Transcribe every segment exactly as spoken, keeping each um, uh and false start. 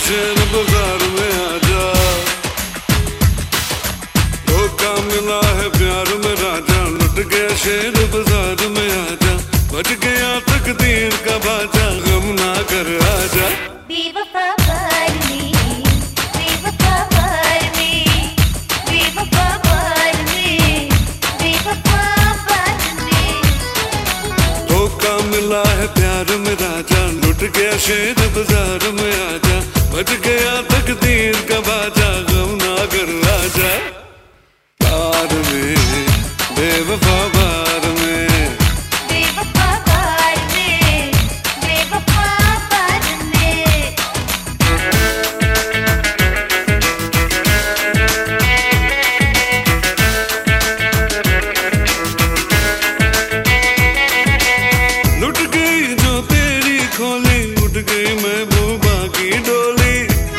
शेर बाजार में आजा, धोखा मिला है प्यार में राजा, लुट गया शेर बाजार में आजा, बज गया तकदीर का बाजा, गम ना कर आजा। बेवफा प्यार में, बेवफा प्यार में, बेवफा प्यार में, बेवफा प्यार में। धोखा मिला है प्यार में राजा, लुट गया शेर बाजार में आजा, बज गया तकदीर का बाजा, गम ना कर आजा। प्यार में बेवफा प्यार में, बेवफा प्यार में, बेवफा प्यार में। लुट गई जो तेरी खोली, उठ गई महबूबा की डोली।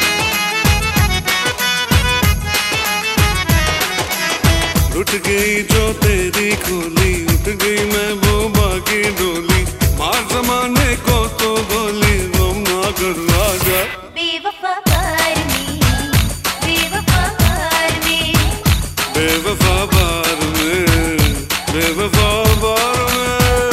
लुट गई जो तेरी खोली, उठ गई महबूबा की डोली, मार जमाने को तो बोली, गम ना कर आजा। बेवफा प्यार में, बेवफा प्यार में, बेवफा प्यार में, बेवफा प्यार में।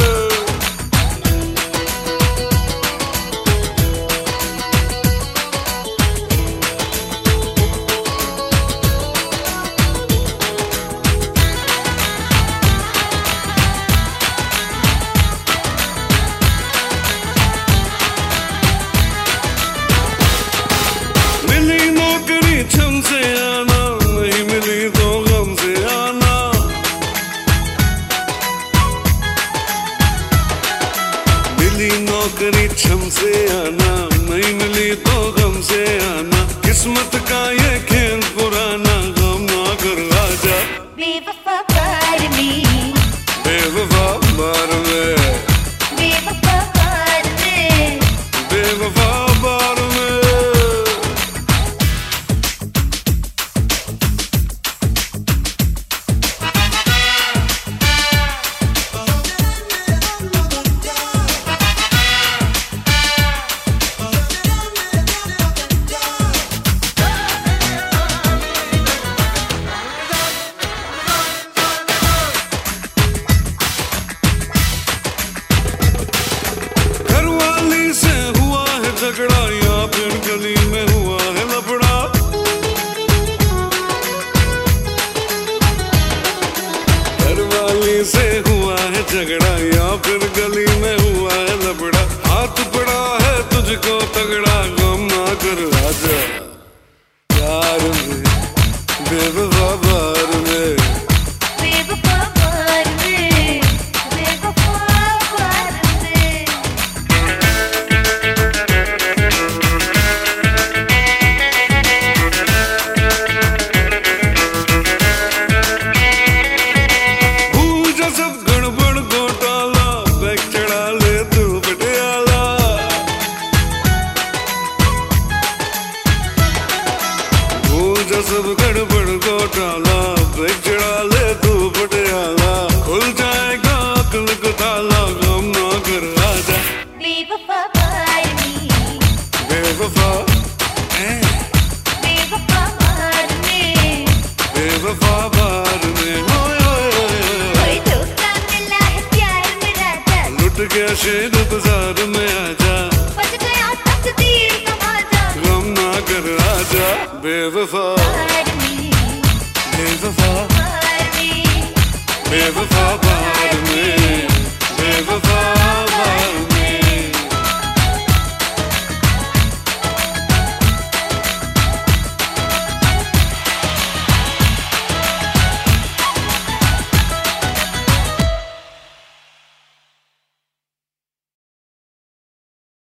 मिली नौकरी छम से आना, नहीं मिली तो गम से आना। मिली नौकरी छम से आना, नहीं मिली तो गम से आना, किस्मत का ये खेल पुराना, गम ना कर आजा। बेवफा प्यार में, बेवफा प्यार में, बेवफा प्यार में। बेवफा प्यार में। घरवाली से हुआ है झगड़ा, या फिर गली में हुआ है लफड़ा। घरवाली से हुआ है झगड़ा, या फिर गली में हुआ है लफड़ा, हाथ पड़ा है तुझको तगड़ा, गम ना कर आजा। प्यार में बेवफा प्यार में, बेवफा प्यार में, बेवफा प्यार में। भूजा सब गड़बड़ घोटाला, बैग चढ़ा ले तू पटियाला। भूजा सब गड़बड़ घोटाला, बैग चढ़ा ले तू पटियाला, खुल जाएगा अक्ल को ताला, गम ना कर आजा। बेवफा प्यार में, बेवफा ऐ, बेवफा प्यार में, बेवफा प्यार में, होय होय होय होय। कोई धोखा मिला है प्यार में राजा, लुट गया शेर बाजार में आजा, बज गया तकदीर का बाजा, गम ना कर आजा। बेवफा प्यार में, बेवफा प्यार में, बेवफा प्यार में, बेवफा प्यार में।